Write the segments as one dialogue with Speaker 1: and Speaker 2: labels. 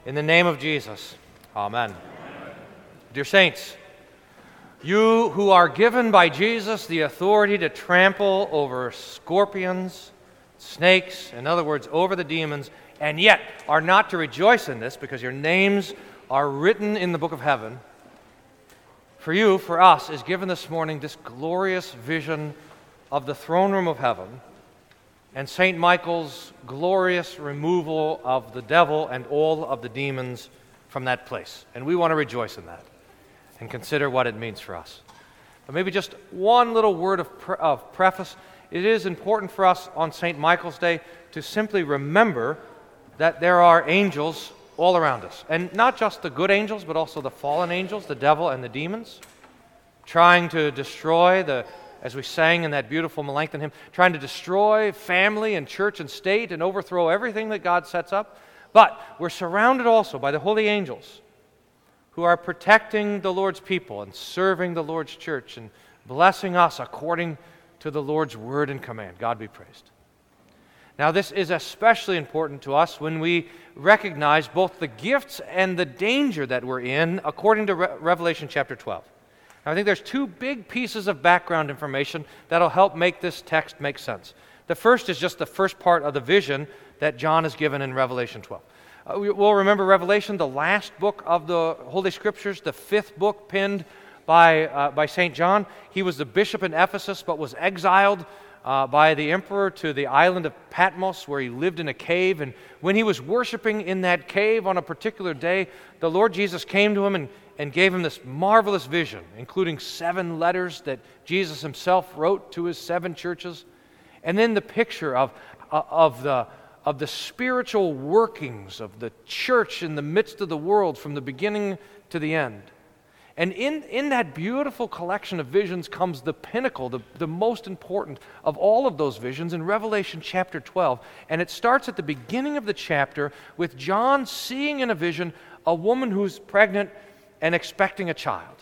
Speaker 1: In the name of Jesus, amen. Dear saints, you who are given by Jesus the authority to trample over scorpions, snakes, in other words, over the demons, and yet are not to rejoice in this because your names are written in the book of heaven, for you, for us, is given this morning this glorious vision of the throne room of heaven and St. Michael's glorious removal of the devil and all of the demons from that place. And we want to rejoice in that and consider what it means for us. But maybe just one little word of preface. It is important for us on St. Michael's Day to simply remember that there are angels all around us. And not just the good angels, but also the fallen angels, the devil and the demons, trying to destroy as we sang in that beautiful Melanchthon hymn, trying to destroy family and church and state and overthrow everything that God sets up. But we're surrounded also by the holy angels who are protecting the Lord's people and serving the Lord's church and blessing us according to the Lord's word and command. God be praised. Now, this is especially important to us when we recognize both the gifts and the danger that we're in according to Revelation chapter 12. Now, I think there's two big pieces of background information that'll help make this text make sense. The first is just the first part of the vision that John is given in Revelation 12. We'll remember Revelation, the last book of the Holy Scriptures, the fifth book penned by St. John. He was the bishop in Ephesus but was exiled by the emperor to the island of Patmos, where he lived in a cave. And when he was worshiping in that cave on a particular day, the Lord Jesus came to him and gave him this marvelous vision, including 7 letters that Jesus himself wrote to his 7 churches. And then the picture of the spiritual workings of the church in the midst of the world from the beginning to the end. And in that beautiful collection of visions comes the pinnacle, the most important of all of those visions in Revelation chapter 12. And it starts at the beginning of the chapter with John seeing in a vision a woman who's pregnant and expecting a child.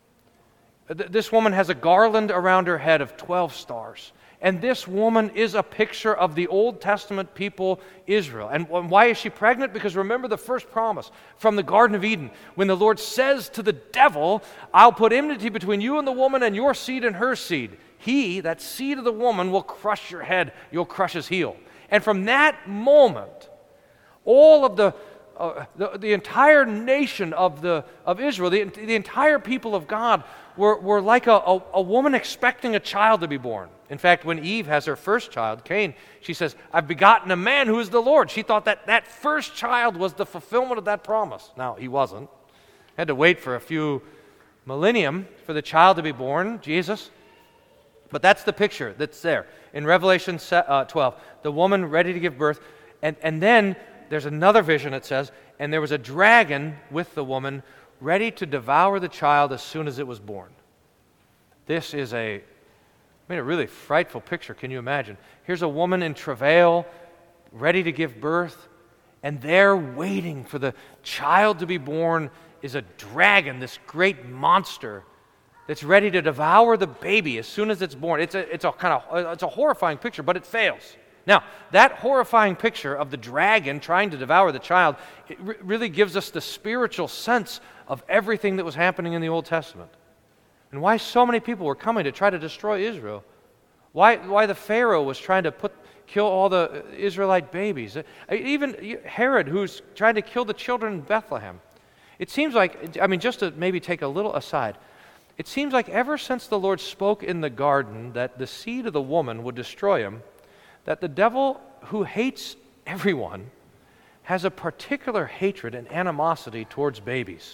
Speaker 1: This woman has a garland around her head of 12 stars. And this woman is a picture of the Old Testament people, Israel. And why is she pregnant? Because remember the first promise from the Garden of Eden, when the Lord says to the devil, I'll put enmity between you and the woman and your seed and her seed. He, that seed of the woman, will crush your head, you'll crush his heel. And from that moment, all of the entire nation of Israel, the entire people of God were like a woman expecting a child to be born. In fact, when Eve has her first child, Cain, she says, I've begotten a man who is the Lord. She thought that first child was the fulfillment of that promise. Now, he wasn't. Had to wait for a few millennium for the child to be born, Jesus. But that's the picture that's there. In Revelation 12, the woman ready to give birth. And then there's another vision, it says, and there was a dragon with the woman ready to devour the child as soon as it was born. This is a really frightful picture. Can you imagine? Here's a woman in travail, ready to give birth, and there waiting for the child to be born is a dragon, this great monster that's ready to devour the baby as soon as it's born. It's a horrifying picture, but it fails. Now, that horrifying picture of the dragon trying to devour the child, it really gives us the spiritual sense of everything that was happening in the Old Testament. And why so many people were coming to try to destroy Israel. Why the Pharaoh was trying to kill all the Israelite babies. Even Herod, who's trying to kill the children in Bethlehem. It seems like, just to maybe take a little aside, it seems like ever since the Lord spoke in the garden that the seed of the woman would destroy him, that the devil, who hates everyone, has a particular hatred and animosity towards babies.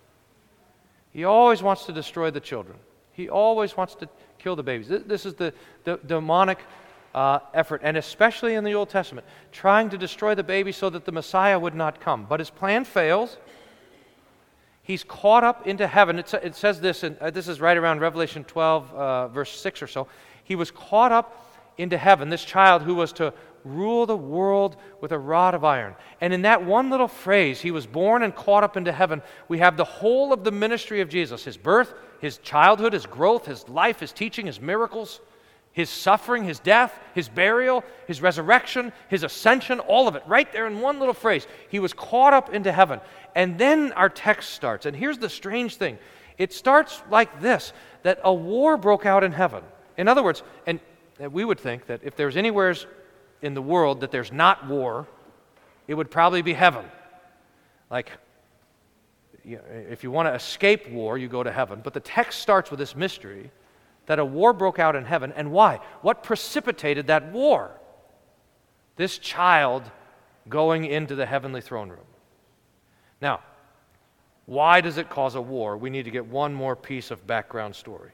Speaker 1: He always wants to destroy the children. He always wants to kill the babies. This is the demonic effort, and especially in the Old Testament, trying to destroy the baby so that the Messiah would not come. But his plan fails. He's caught up into heaven. It says this, and this is right around Revelation 12, verse 6 or so. He was caught up into heaven, this child who was to rule the world with a rod of iron. And in that one little phrase, he was born and caught up into heaven, we have the whole of the ministry of Jesus, his birth, his childhood, his growth, his life, his teaching, his miracles, His suffering, his death, his burial, his resurrection, his ascension, all of it, right there in one little phrase. He was caught up into heaven. And then our text starts. And here's the strange thing. It starts like this, that a war broke out in heaven. In other words, and we would think that if there's anywhere in the world that there's not war, it would probably be heaven. Like, if you want to escape war, you go to heaven. But the text starts with this mystery that a war broke out in heaven. And why? What precipitated that war? This child going into the heavenly throne room. Now, why does it cause a war? We need to get one more piece of background story.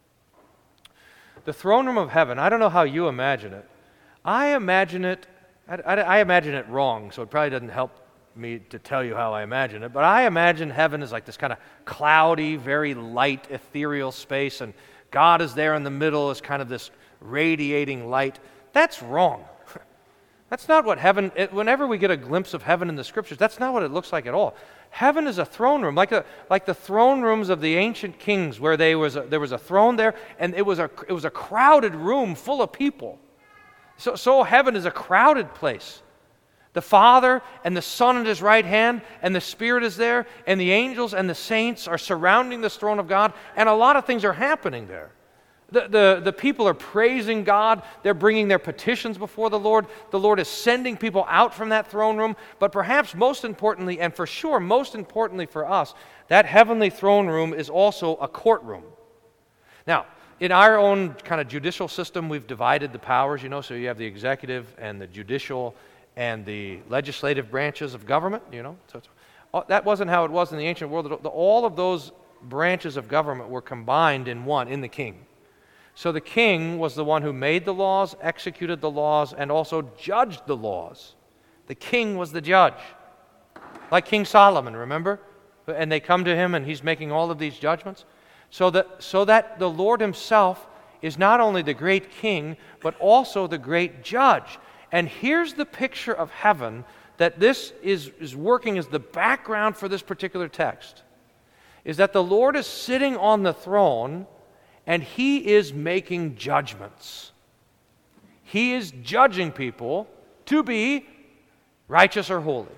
Speaker 1: The throne room of heaven, I don't know how you imagine it. I imagine it wrong, so it probably doesn't help me to tell you how I imagine it, but I imagine heaven is like this kind of cloudy, very light, ethereal space, and God is there in the middle as kind of this radiating light. That's wrong. That's not what heaven, whenever we get a glimpse of heaven in the Scriptures, that's not what it looks like at all. Heaven is a throne room, like the throne rooms of the ancient kings, where there was a throne there, and it was a crowded room full of people. So heaven is a crowded place. The Father and the Son at His right hand, and the Spirit is there, and the angels and the saints are surrounding this throne of God, and a lot of things are happening there. The people are praising God. They're bringing their petitions before the Lord. The Lord is sending people out from that throne room. But perhaps most importantly, and for sure most importantly for us, that heavenly throne room is also a courtroom. Now, in our own kind of judicial system, we've divided the powers, so you have the executive and the judicial and the legislative branches of government, So that wasn't how it was in the ancient world. All of those branches of government were combined in one, in the king. So the king was the one who made the laws, executed the laws, and also judged the laws. The king was the judge. Like King Solomon, remember? And they come to him and he's making all of these judgments. So that the Lord himself is not only the great king, but also the great judge. And here's the picture of heaven that this is working as the background for this particular text, is that the Lord is sitting on the throne and He is making judgments. He is judging people to be righteous or holy.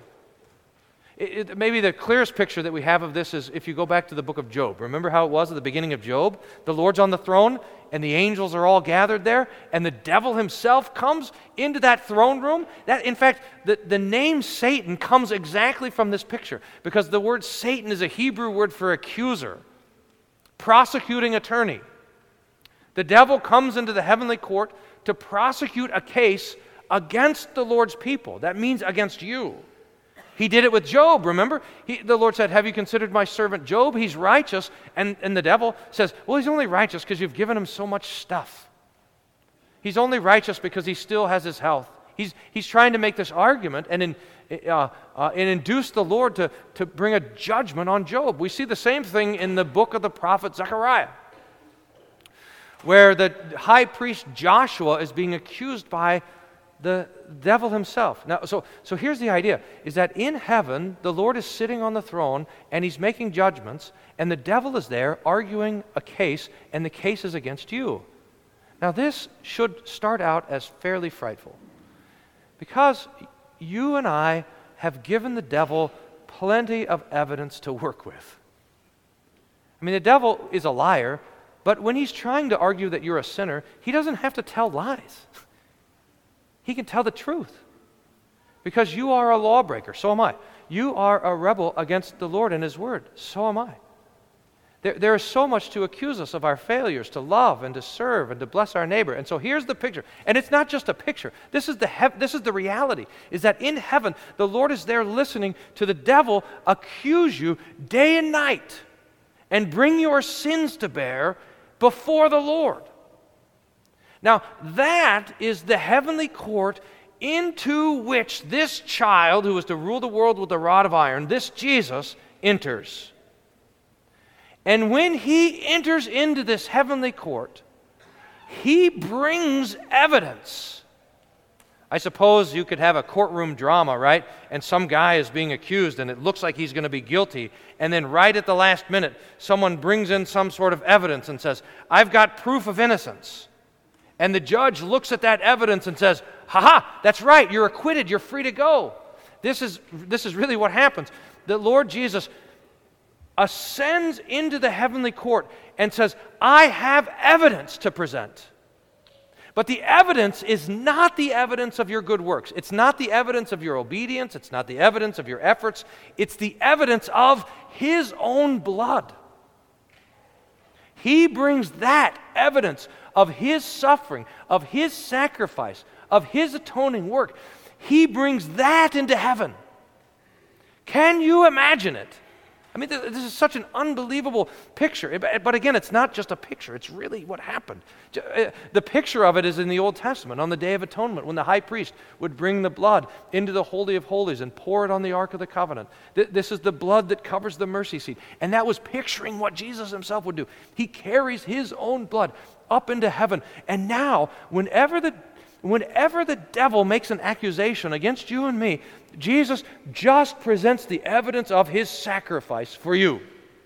Speaker 1: Maybe the clearest picture that we have of this is if you go back to the book of Job. Remember how it was at the beginning of Job? The Lord's on the throne, and the angels are all gathered there, and the devil himself comes into that throne room. In fact, the name Satan comes exactly from this picture, because the word Satan is a Hebrew word for accuser, prosecuting attorney. The devil comes into the heavenly court to prosecute a case against the Lord's people. That means against you. He did it with Job, remember? The Lord said, "Have you considered my servant Job? He's righteous." And the devil says, "Well, he's only righteous because you've given him so much stuff. He's only righteous because he still has his health." He's trying to make this argument and induce the Lord to bring a judgment on Job. We see the same thing in the book of the prophet Zechariah, where the high priest Joshua is being accused by the devil himself. Now, so here's the idea, is that in heaven, the Lord is sitting on the throne, and He's making judgments, and the devil is there arguing a case, and the case is against you. Now, this should start out as fairly frightful, because you and I have given the devil plenty of evidence to work with. I mean, the devil is a liar, but when he's trying to argue that you're a sinner, he doesn't have to tell lies. He can tell the truth, because you are a lawbreaker, so am I. You are a rebel against the Lord and His Word, so am I. There is so much to accuse us of our failures to love and to serve and to bless our neighbor. And so here's the picture, and it's not just a picture. This is the reality, is that in heaven, the Lord is there listening to the devil accuse you day and night and bring your sins to bear before the Lord. Now, that is the heavenly court into which this child, who is to rule the world with a rod of iron, this Jesus, enters. And when He enters into this heavenly court, He brings evidence. I suppose you could have a courtroom drama, right? And some guy is being accused, and it looks like he's going to be guilty. And then right at the last minute, someone brings in some sort of evidence and says, "I've got proof of innocence." And the judge looks at that evidence and says, "Ha-ha, that's right, you're acquitted, you're free to go." This is really what happens. The Lord Jesus ascends into the heavenly court and says, "I have evidence to present." But the evidence is not the evidence of your good works. It's not the evidence of your obedience. It's not the evidence of your efforts. It's the evidence of His own blood. He brings that evidence of His suffering, of His sacrifice, of His atoning work. He brings that into heaven. Can you imagine it? I mean, this is such an unbelievable picture. But again, it's not just a picture. It's really what happened. The picture of it is in the Old Testament on the Day of Atonement when the high priest would bring the blood into the Holy of Holies and pour it on the Ark of the Covenant. This is the blood that covers the mercy seat. And that was picturing what Jesus Himself would do. He carries His own blood up into heaven. And now, whenever the devil makes an accusation against you and me, Jesus just presents the evidence of His sacrifice for you.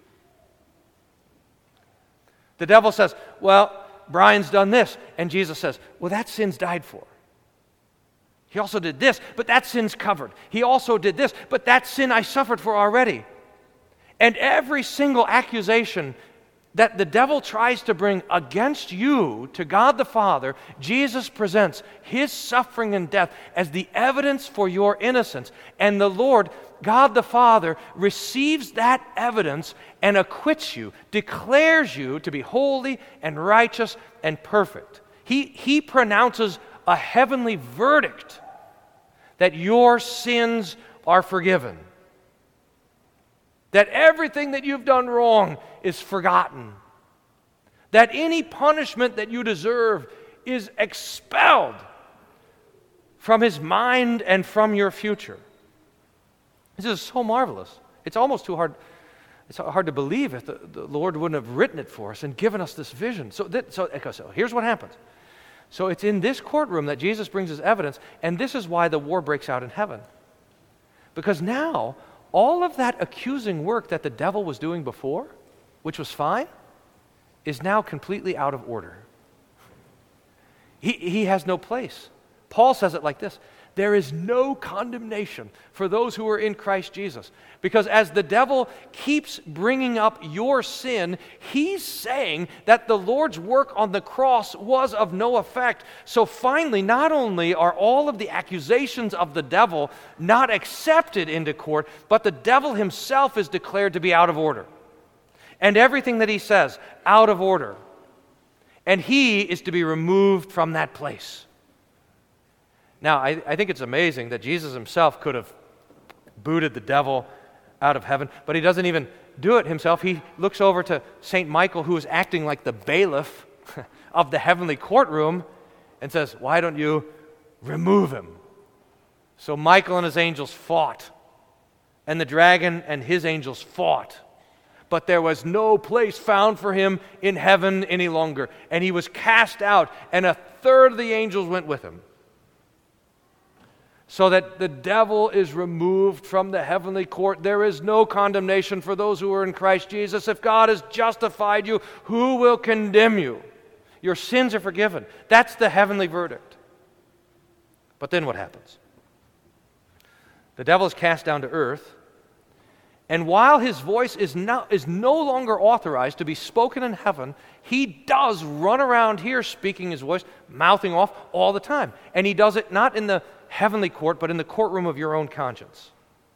Speaker 1: The devil says, "Well, Brian's done this." And Jesus says, "Well, that sin's died for. He also did this, but that sin's covered. He also did this, but that sin I suffered for already." And every single accusation that the devil tries to bring against you to God the Father, Jesus presents His suffering and death as the evidence for your innocence. And the Lord, God the Father, receives that evidence and acquits you, declares you to be holy and righteous and perfect. He pronounces a heavenly verdict that your sins are forgiven, that everything that you've done wrong is forgotten, that any punishment that you deserve is expelled from His mind and from your future. This is so marvelous. It's almost too hard. It's hard to believe if the Lord wouldn't have written it for us and given us this vision. So here's what happens. So it's in this courtroom that Jesus brings His evidence, and this is why the war breaks out in heaven. Because now, all of that accusing work that the devil was doing before, which was fine, is now completely out of order. He has no place. Paul says it like this: there is no condemnation for those who are in Christ Jesus. Because as the devil keeps bringing up your sin, he's saying that the Lord's work on the cross was of no effect. So finally, not only are all of the accusations of the devil not accepted into court, but the devil himself is declared to be out of order. And everything that he says, out of order. And he is to be removed from that place. Now, I think it's amazing that Jesus Himself could have booted the devil out of heaven, but He doesn't even do it Himself. He looks over to St. Michael, who is acting like the bailiff of the heavenly courtroom, and says, "Why don't you remove him?" So Michael and his angels fought, and the dragon and his angels fought. But there was no place found for him in heaven any longer. And he was cast out, and a third of the angels went with him. So that the devil is removed from the heavenly court. There is no condemnation for those who are in Christ Jesus. If God has justified you, who will condemn you? Your sins are forgiven. That's the heavenly verdict. But then what happens? The devil is cast down to earth. And while his voice is no longer authorized to be spoken in heaven, he does run around here speaking his voice, mouthing off all the time. And he does it not in the heavenly court, but in the courtroom of your own conscience.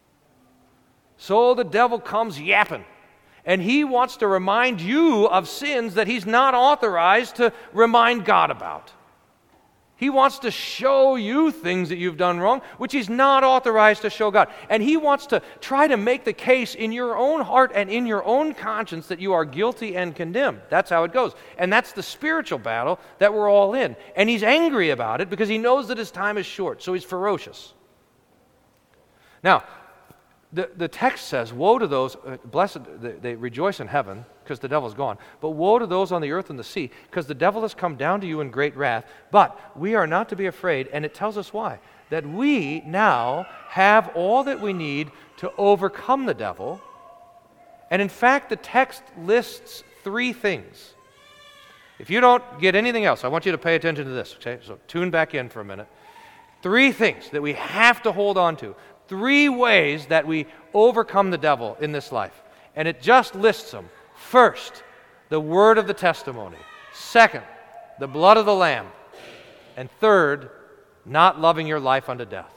Speaker 1: So the devil comes yapping, and he wants to remind you of sins that he's not authorized to remind God about. He wants to show you things that you've done wrong, which he's not authorized to show God. And he wants to try to make the case in your own heart and in your own conscience that you are guilty and condemned. That's how it goes. And that's the spiritual battle that we're all in. And he's angry about it because he knows that his time is short, so he's ferocious. Now, the text says, woe to those, blessed, they rejoice in heaven, because the devil's gone. But woe to those on the earth and the sea, because the devil has come down to you in great wrath. But we are not to be afraid, and it tells us why. That we now have all that we need to overcome the devil. And in fact, the text lists three things. If you don't get anything else, I want you to pay attention to this, okay? So tune back in for a minute. 3 things that we have to hold on to. 3 ways that we overcome the devil in this life. And it just lists them. First, the word of the testimony. Second, the blood of the Lamb. And third, not loving your life unto death.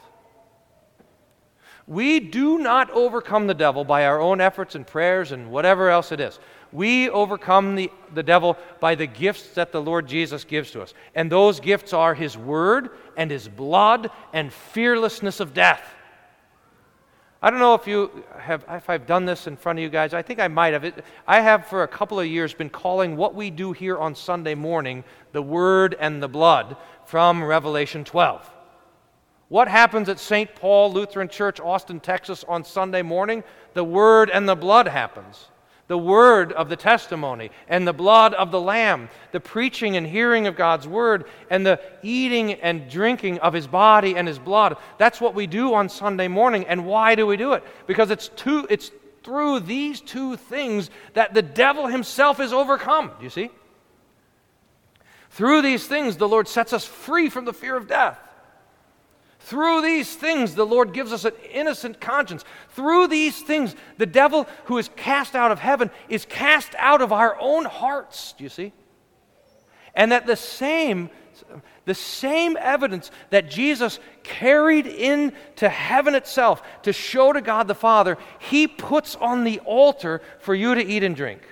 Speaker 1: We do not overcome the devil by our own efforts and prayers and whatever else it is. We overcome the devil by the gifts that the Lord Jesus gives to us. And those gifts are His Word and His blood and fearlessness of death. I don't know if I've done this in front of you guys. I think I might have. I have for a couple of years been calling what we do here on Sunday morning the Word and the blood from Revelation 12. What happens at St. Paul Lutheran Church, Austin, Texas on Sunday morning? The Word and the blood happens. The word of the testimony and the blood of the Lamb, the preaching and hearing of God's word and the eating and drinking of His body and His blood. That's what we do on Sunday morning. And why do we do it? Because it's through these 2 things that the devil himself is overcome. Do you see? Through these things, the Lord sets us free from the fear of death. Through these things, the Lord gives us an innocent conscience. Through these things, the devil who is cast out of heaven is cast out of our own hearts. Do you see? And that the same evidence that Jesus carried into heaven itself to show to God the Father, He puts on the altar for you to eat and drink.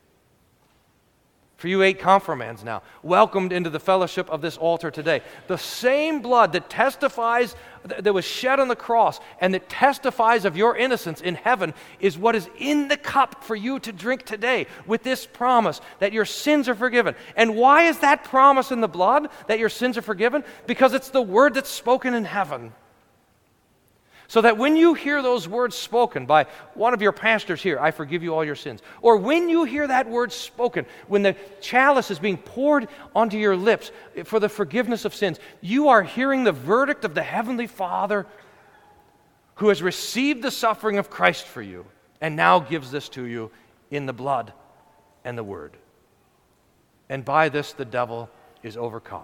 Speaker 1: For you 8 confirmands now, welcomed into the fellowship of this altar today. The same blood that testifies, that was shed on the cross, and that testifies of your innocence in heaven is what is in the cup for you to drink today with this promise that your sins are forgiven. And why is that promise in the blood, that your sins are forgiven? Because it's the word that's spoken in heaven. So that when you hear those words spoken by one of your pastors here, I forgive you all your sins, or when you hear that word spoken, when the chalice is being poured onto your lips for the forgiveness of sins, you are hearing the verdict of the Heavenly Father who has received the suffering of Christ for you and now gives this to you in the blood and the word. And by this the devil is overcome.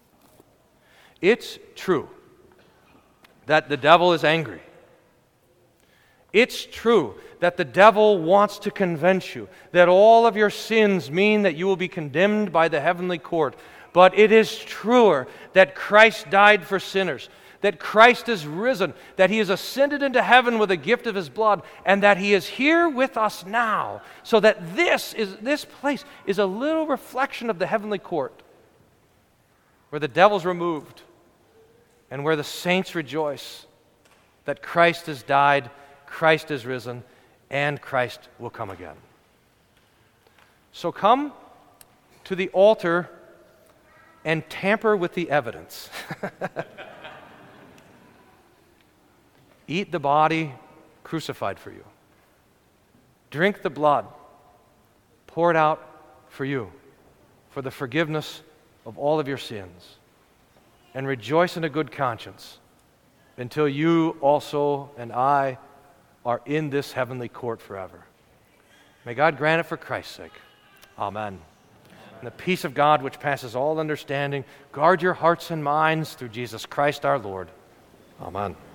Speaker 1: It's true that the devil is angry. It's true that the devil wants to convince you that all of your sins mean that you will be condemned by the heavenly court. But it is truer that Christ died for sinners, that Christ is risen, that He is ascended into heaven with a gift of His blood, and that He is here with us now, so that this place is a little reflection of the heavenly court, where the devil's removed, and where the saints rejoice that Christ has died, Christ is risen, and Christ will come again. So come to the altar and tamper with the evidence. Eat the body crucified for you. Drink the blood poured out for you, for the forgiveness of all of your sins. And rejoice in a good conscience until you also and I are in this heavenly court forever. May God grant it for Christ's sake. Amen. And the peace of God, which passes all understanding, guard your hearts and minds through Jesus Christ our Lord. Amen.